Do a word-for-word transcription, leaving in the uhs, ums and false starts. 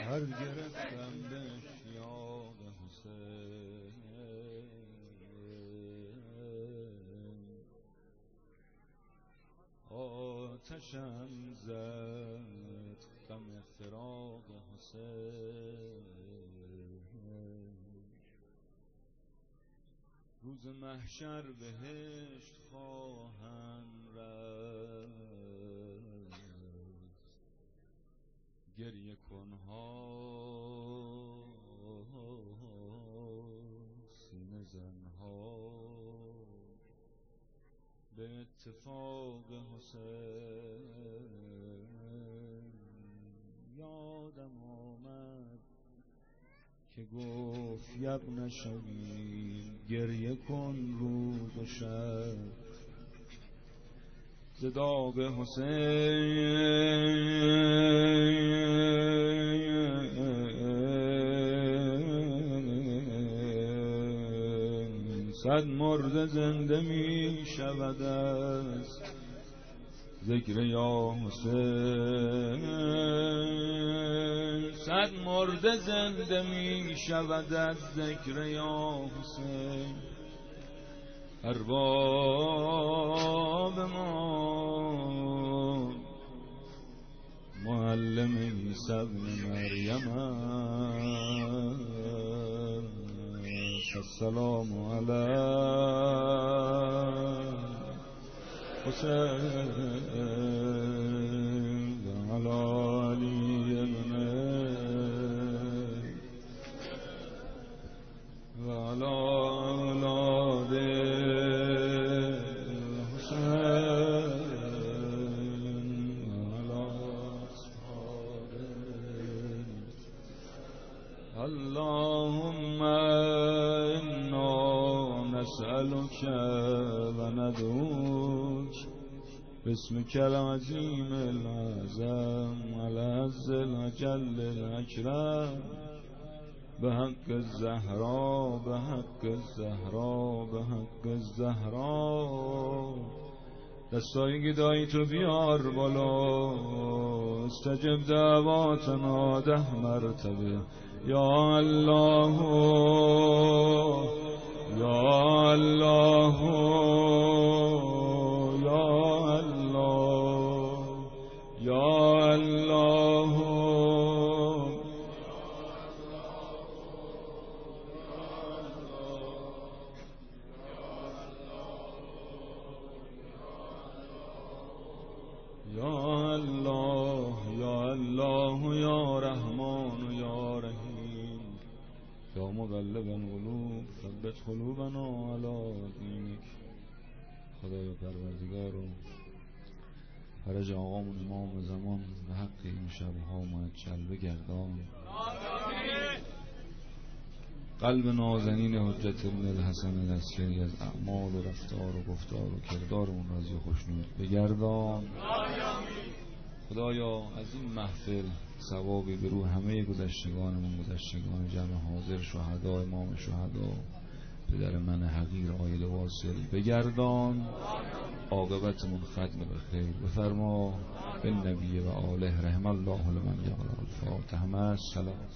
سر گرفتم به اشتیاق حسین، آتشم زد غم فراق حسین. روز محشر بهشت خواهم رفت، گریه کنها سینه زنها به اتفاق حسین. یادم آمد که گفت یبن شبیل گریه کن روز و شب ز داغ حسین. صد مرده زنده می شود از ذکر یا حسین، صد مرده زنده می شود از ذکر یا حسین. ارباب ما معلم عیسی ابن مریم است، السلام علیک حسین و علی علی ابن و علی اولاد الحسین و علی اصحابه. اللهم انا نسألك و ندعوك باسمك العظیم العظم العز الاجل الاکرم بحق الزهراء بحق الزهراء بحق الزهراء. دستای گدایی تو بیار بالا، استجب دعواتنا ده مرتبه. یا الله یا الله یا الله یا الله یا الله یا الله یا رحمان یا رحیم یا مقلب القلوب ثبت قلوبنا علی دینک. خدایا پروردگار و فرج آقامون امام زمان به حق این شبها معجل بگردان. قلب نازنین حجت ابن الحسن العسکری از اعمال و رفتار و گفتار و کردارمون راضی و خوشنود بگردان. خدایا از این محفل ثوابی به روح همه گذشتگانمون، گذشتگان جمع حاضر، شهدا، امام شهدا، پدر من حقیر آیل واصل بگردان. عاقبتمون ختم به خیر بفرما. به نبی و آله رحم الله لمن یقرأ الفاتحه. مع السلام.